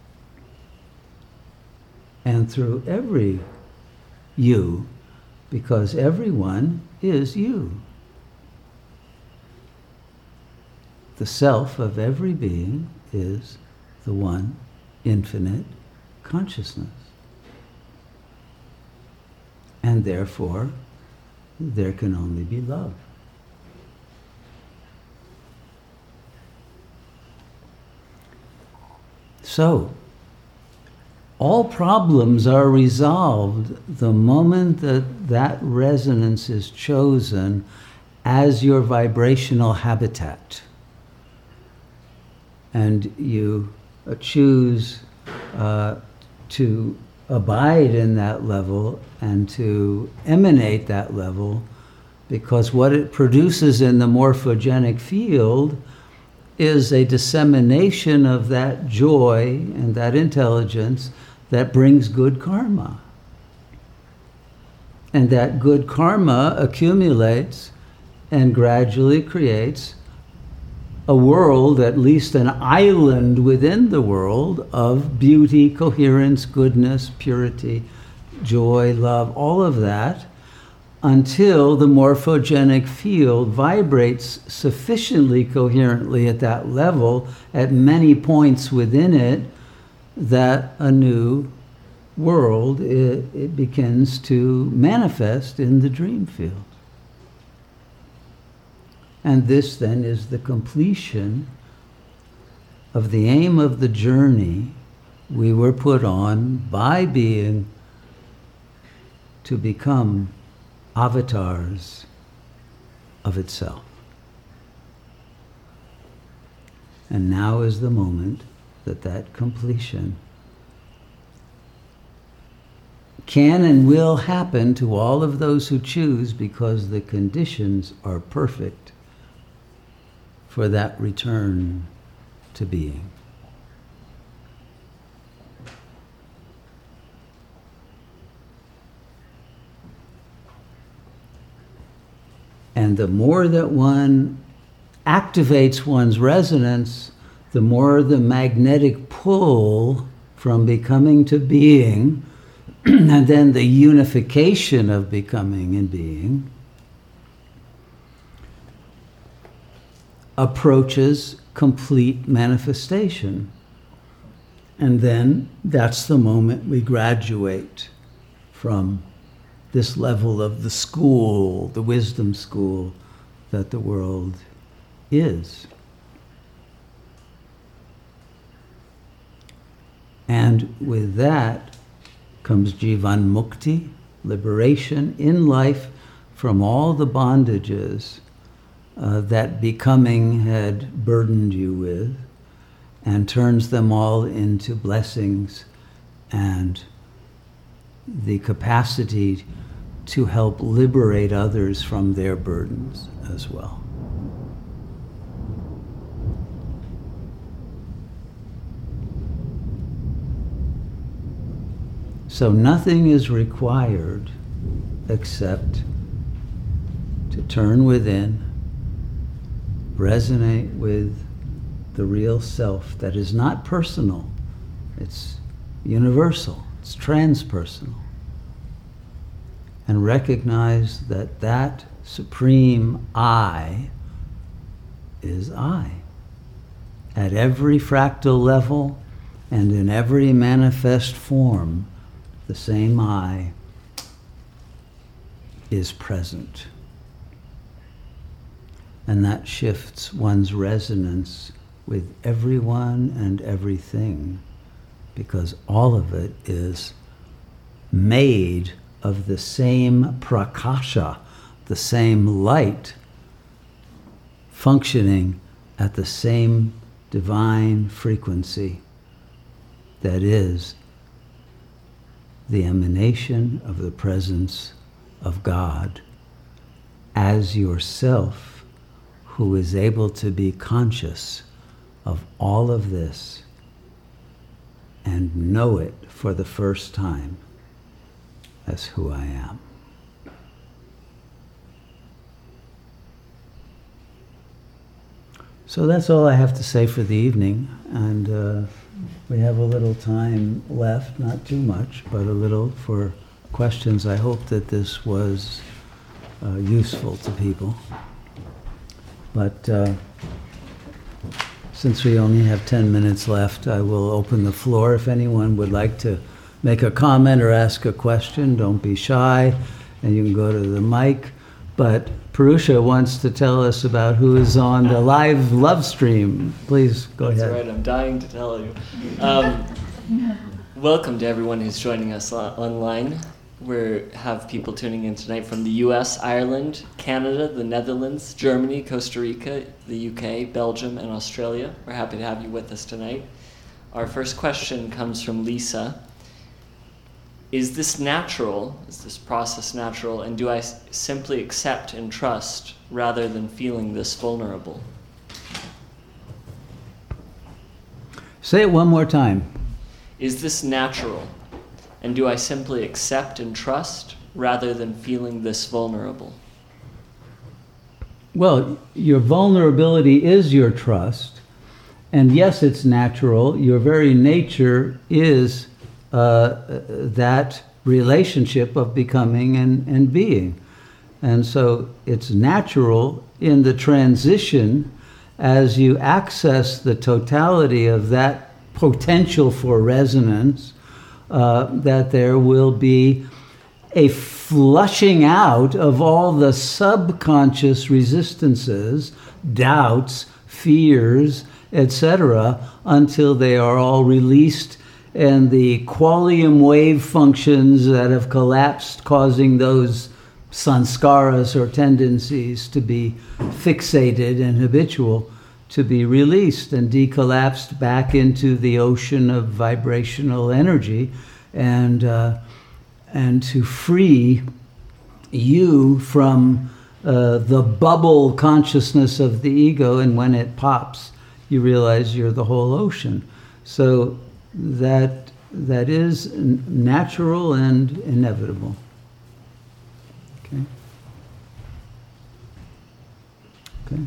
And through every you, because everyone is you. The self of every being is the one infinite consciousness. And therefore, there can only be love. So, all problems are resolved the moment that that resonance is chosen as your vibrational habitat. And you uh, choose uh, to abide in that level and to emanate that level, because what it produces in the morphogenic field is a dissemination of that joy and that intelligence that brings good karma. And that good karma accumulates and gradually creates a world, at least an island within the world, of beauty, coherence, goodness, purity, joy, love, all of that, until the morphogenic field vibrates sufficiently coherently at that level, at many points within it, that a new world, it, it begins to manifest in the dream field. And this then is the completion of the aim of the journey we were put on by being to become avatars of itself. And now is the moment that that completion can and will happen to all of those who choose, because the conditions are perfect for that return to being. And the more that one activates one's resonance, the more the magnetic pull from becoming to being, and then the unification of becoming and being, approaches complete manifestation. And then that's the moment we graduate from this level of the school, the wisdom school that the world is. And with that comes Jivan Mukti, liberation in life from all the bondages uh, that becoming had burdened you with, and turns them all into blessings and the capacity to help liberate others from their burdens as well. So nothing is required except to turn within, resonate with the real self that is not personal, it's universal, it's transpersonal. And recognize that that supreme I is I. At every fractal level and in every manifest form, the same I is present. And that shifts one's resonance with everyone and everything, because all of it is made of the same prakasha, the same light, functioning at the same divine frequency that is the emanation of the presence of God as yourself, who is able to be conscious of all of this and know it for the first time as who I am. So that's all I have to say for the evening, and uh, we have a little time left, not too much, but a little for questions. I hope that this was uh, useful to people. But uh, since we only have ten minutes left, I will open the floor. If anyone would like to make a comment or ask a question, don't be shy, and you can go to the mic. But Purusha wants to tell us about who is on the live love stream. Please go That's ahead. That's right, I'm dying to tell you. Um, welcome to everyone who's joining us o- online. We have people tuning in tonight from the U S, Ireland, Canada, the Netherlands, Germany, Costa Rica, the U K, Belgium, and Australia. We're happy to have you with us tonight. Our first question comes from Lisa. Is this natural? Is this process natural? And do I s- simply accept and trust rather than feeling this vulnerable? Say it one more time. Is this natural? And do I simply accept and trust rather than feeling this vulnerable? Well, your vulnerability is your trust. And yes, it's natural. Your very nature is uh, that relationship of becoming and, and being. And so it's natural in the transition as you access the totality of that potential for resonance, uh, that there will be a flushing out of all the subconscious resistances, doubts, fears, et cetera, until they are all released and the qualium wave functions that have collapsed, causing those sanskaras or tendencies to be fixated and habitual, to be released and decollapsed back into the ocean of vibrational energy, and uh, and to free you from uh, the bubble consciousness of the ego, and when it pops, you realize you're the whole ocean. So that that is n- natural and inevitable. Okay. Okay.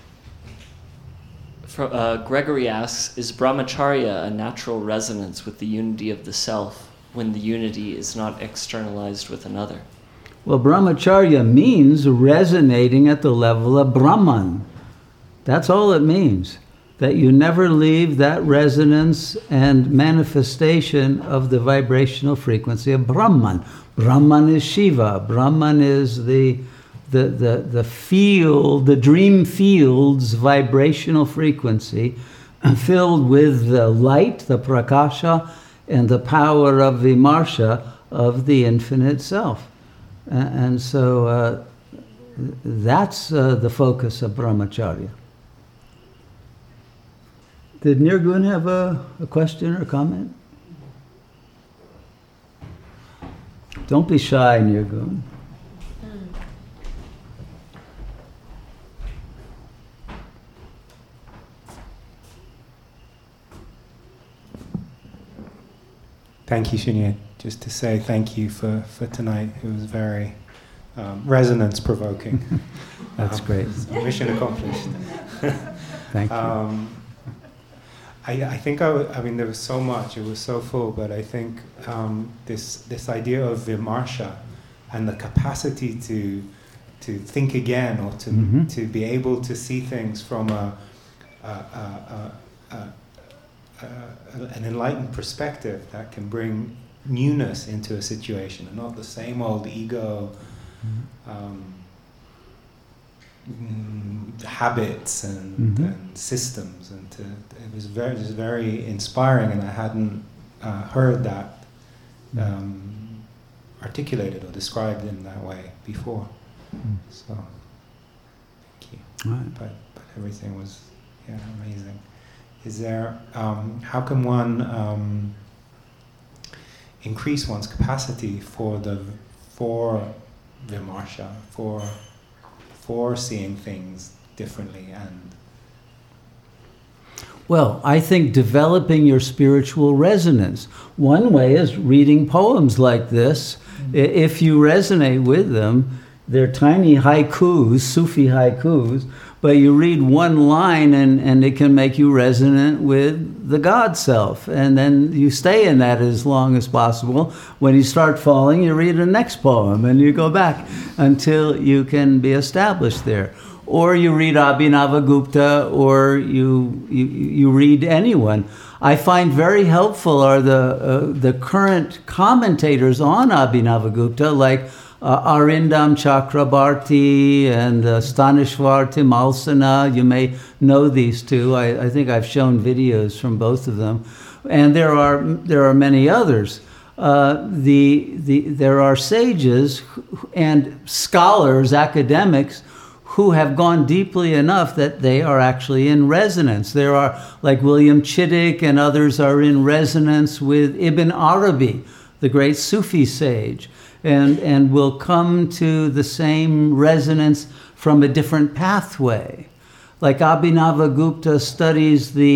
From, uh, Gregory asks, is brahmacharya a natural resonance with the unity of the self when the unity is not externalized with another? Well, brahmacharya means resonating at the level of Brahman. That's all it means. That you never leave that resonance and manifestation of the vibrational frequency of Brahman. Brahman is Shiva. Brahman is the the the the field, the dream field's vibrational frequency, filled with the light, the prakasha, and the power of vimarsha of the infinite self. And so uh, that's uh, the focus of brahmacharya. Did Nirgun have a, a question or comment? Don't be shy, Nirgun. Thank you, Shunya. Just to say thank you for, for tonight. It was very um, resonance-provoking. That's um, great. Mission accomplished. Thank you. Um, I, I think I, w- I mean there was so much. It was so full, but I think um, this this idea of vimarsha and the capacity to to think again, or to Mm-hmm. to be able to see things from a, a, a, a, a Uh, an enlightened perspective that can bring newness into a situation, and not the same old ego um, mm, habits and, Mm-hmm. and systems. And to, it was very, it was very inspiring, and I hadn't uh, heard that um, articulated or described in that way before. Mm. So, thank you. Right. But but everything was yeah amazing. Is there, um, how can one um, increase one's capacity for the, for vimarsha, for, for seeing things differently? And Well, I think developing your spiritual resonance. One way is reading poems like this. I- If you resonate with them, they're tiny haikus, Sufi haikus, but you read one line and, and it can make you resonant with the God self. And then you stay in that as long as possible. When you start falling, you read the next poem and you go back until you can be established there. Or you read Abhinavagupta, or you, you, you read anyone. I find very helpful are the, uh, the current commentators on Abhinavagupta, like Uh, Arindam Chakrabarti and uh, Stanishvar Timalsana. You may know these two. I, I think I've shown videos from both of them. And there are there are many others. Uh, the, the, there are sages and scholars, academics, who have gone deeply enough that they are actually in resonance. There are, like William Chittick and others are in resonance with Ibn Arabi, the great Sufi sage. And, and will come to the same resonance from a different pathway. Like Abhinavagupta studies the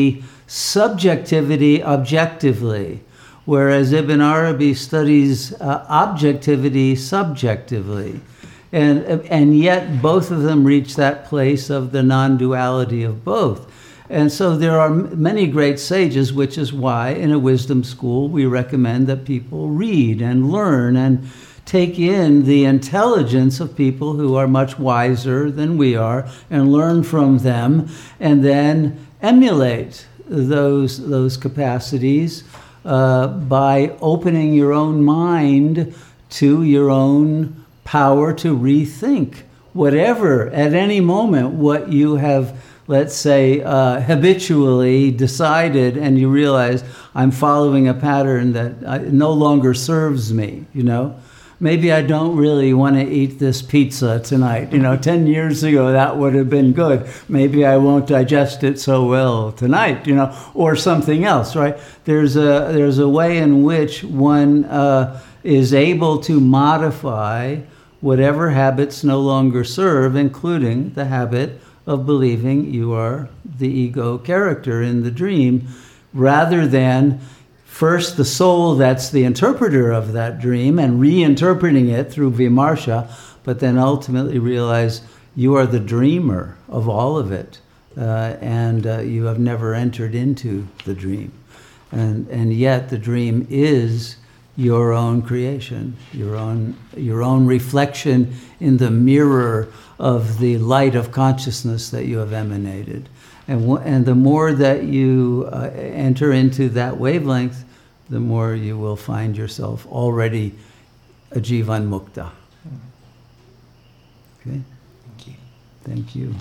subjectivity objectively, whereas Ibn Arabi studies uh, objectivity subjectively. And, and yet both of them reach that place of the non-duality of both. And so there are many great sages, which is why in a wisdom school we recommend that people read and learn and take in the intelligence of people who are much wiser than we are and learn from them, and then emulate those, those capacities uh, by opening your own mind to your own power to rethink whatever, at any moment, what you have, let's say, uh, habitually decided, and you realize, I'm following a pattern that I, no longer serves me, you know? Maybe I don't really want to eat this pizza tonight. You know, ten years ago, that would have been good. Maybe I won't digest it so well tonight, you know, or something else, right? There's a, there's a way in which one uh, is able to modify whatever habits no longer serve, including the habit of believing you are the ego character in the dream, rather than first the soul that's the interpreter of that dream and reinterpreting it through vimarsha, but then ultimately realize you are the dreamer of all of it, uh, and uh, you have never entered into the dream. And, and yet the dream is your own creation, your own, your own reflection in the mirror of the light of consciousness that you have emanated. And, w- and the more that you uh, enter into that wavelength, the more you will find yourself already a Jivan Mukta. Okay? Thank you. Thank you.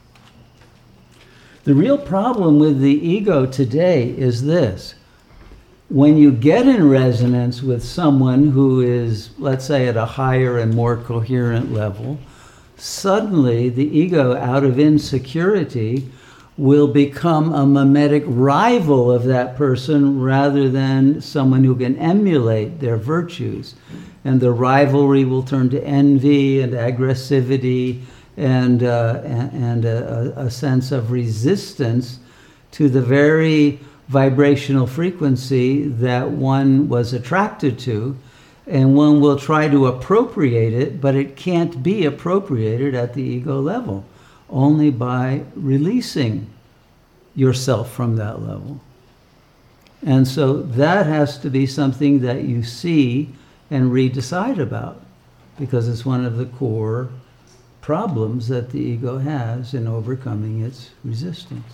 The real problem with the ego today is this. When you get in resonance with someone who is, let's say, at a higher and more coherent level, suddenly the ego, out of insecurity, will become a mimetic rival of that person rather than someone who can emulate their virtues. And the rivalry will turn to envy and aggressivity and, uh, and, and a, a sense of resistance to the very vibrational frequency that one was attracted to, and one will try to appropriate it, but it can't be appropriated at the ego level, only by releasing yourself from that level. And so that has to be something that you see and redecide about, because it's one of the core problems that the ego has in overcoming its resistance.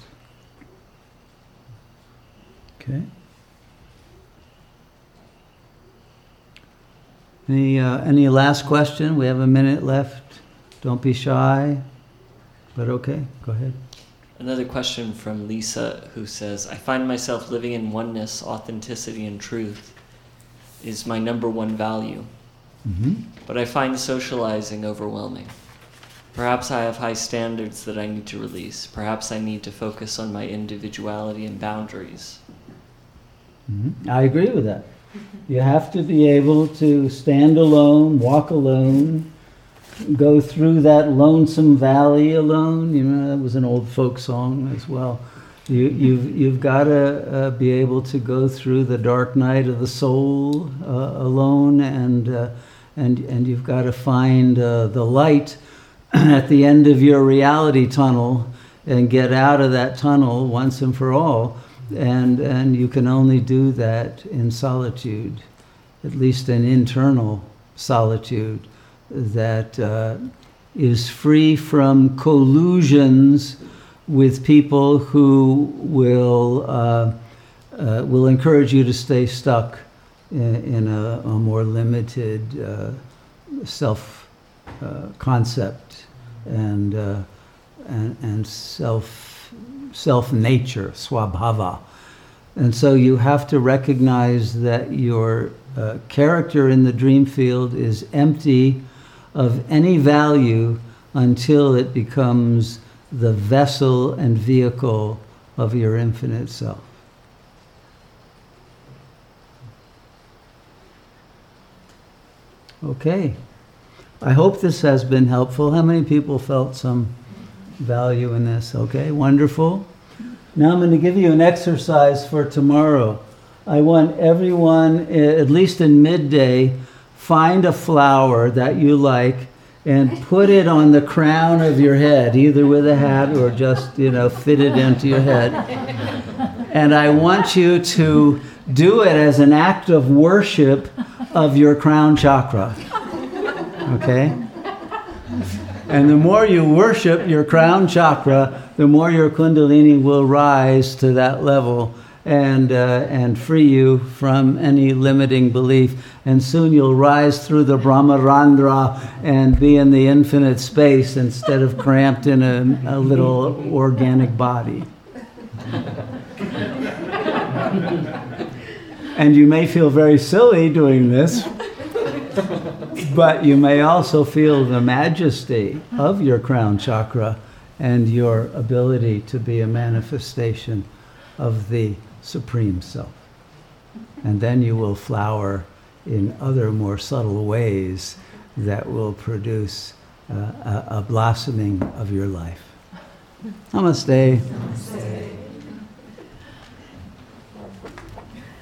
Okay. Any uh, any last question? We have a minute left. Don't be shy. But okay, go ahead. Another question from Lisa, who says, I find myself living in oneness, authenticity, and truth is my number one value. Mm-hmm. But I find socializing overwhelming. Perhaps I have high standards that I need to release. Perhaps I need to focus on my individuality and boundaries. Mm-hmm. I agree with that. You have to be able to stand alone, walk alone, go through that lonesome valley alone. You know, that was an old folk song as well. You, you've, you've got to uh, be able to go through the dark night of the soul uh, alone, and, uh, and, and you've got to find uh, the light at the end of your reality tunnel and get out of that tunnel once and for all. And, and you can only do that in solitude, at least an internal solitude that uh, is free from collusions with people who will uh, uh, will encourage you to stay stuck in, in a, a more limited uh, self uh, concept and, uh, and and self self nature, swabhava. And so you have to recognize that your uh, character in the dream field is empty of any value until it becomes the vessel and vehicle of your infinite self. Okay. I hope this has been helpful. How many people felt some value in this? Okay, wonderful. Now I'm going to give you an exercise for tomorrow. I want everyone, at least in midday, find a flower that you like and put it on the crown of your head, either with a hat or just, you know, fit it into your head. And I want you to do it as an act of worship of your crown chakra. Okay? And the more you worship your crown chakra, the more your kundalini will rise to that level and uh, and free you from any limiting belief. And soon you'll rise through the Brahmarandra and be in the infinite space instead of cramped in a, a little organic body. And you may feel very silly doing this, but you may also feel the majesty of your crown chakra and your ability to be a manifestation of the Supreme Self. And then you will flower in other more subtle ways that will produce uh, a, a blossoming of your life. Namaste. Namaste.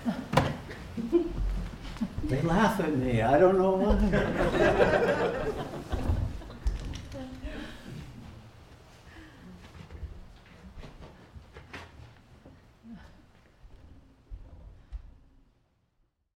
They laugh at me. I don't know why.